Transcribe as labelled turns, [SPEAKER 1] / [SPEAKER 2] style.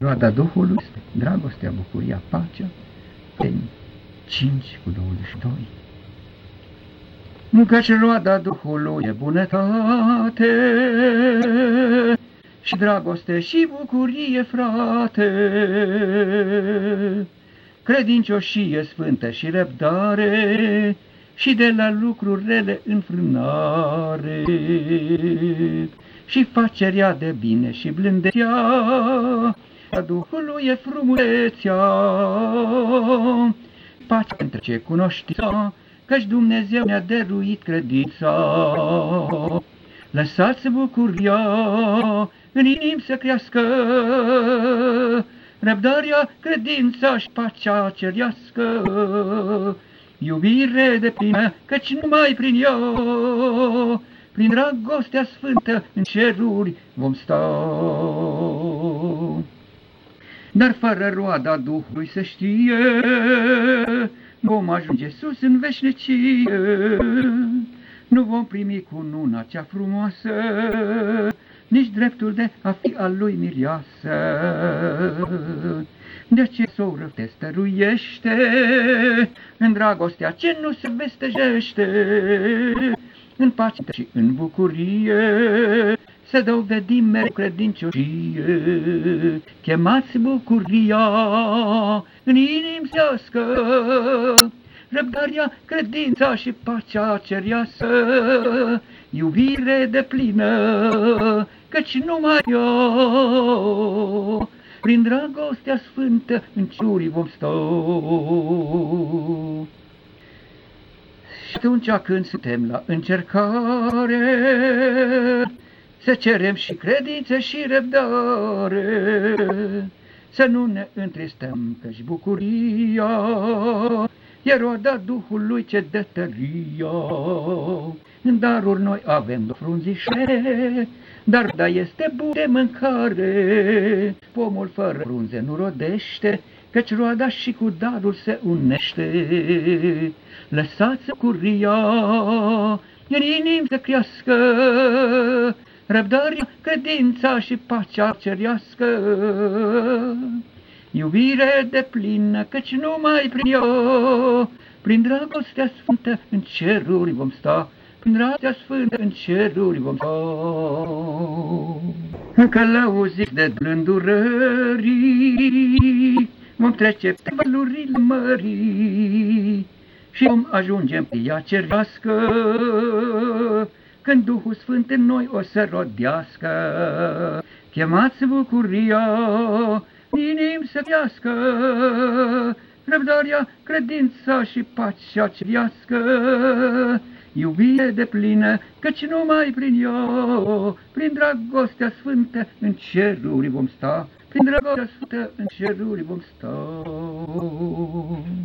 [SPEAKER 1] Roada Duhului este dragostea, bucuria, pacea, în 5:22. Căci roada Duhului e bunătate și dragoste și bucurie, frate, credincioșie sfântă și răbdare și de la lucruri rele înfrânare și facerea de bine și blândețea a Duhului e frumusețea, pacea întrece cunoștința, căci Dumnezeu ne-a dăruit credința. Lăsați bucuria în inimă să crească, răbdarea, credința și pacea cerească, iubire deplină, căci numai prin ea, prin dragostea sfântă în ceruri vom sta. Dar fără roada Duhului să știe, vom ajunge sus în veșnicie, nu vom primi cununa cea frumoasă, nici dreptul de a fi al lui mireasă. De aceea soră te stăruiește în dragostea ce nu se vestejește, în pace și în bucurie să dovedim mereu credincioșie. Chemați bucuria în inimsească, răbdarea, credința și pacea cerească, iubire deplină, căci numai eu, prin dragostea sfântă în ceruri vom sta. Și atunci când suntem la încercare, să cerem și credință și răbdare, să nu ne întristăm, căci bucuria e roada Duhului ce dă tăria. În daruri noi avem frunzișe, dar da este bun de mâncare. Pomul fără frunze nu rodește, căci roada și cu darul se unește. Lăsați bucuria în inimă să crească, răbdarea, credința și pacea cerească, iubire deplină, căci numai prin ea, prin dragostea sfântă în ceruri vom sta, prin dragostea sfântă în ceruri vom sta. Călăuziți de blândurării, vom trece pe valurile mării și vom ajunge în pia cerească, când Duhul Sfânt în noi o să rodească. Chemați bucuria, inim să crească, răbdarea, credința și pacea cerească, iubire deplină, căci numai prin ea, prin dragostea sfântă în ceruri vom sta, prin dragostea sfântă în ceruri vom sta.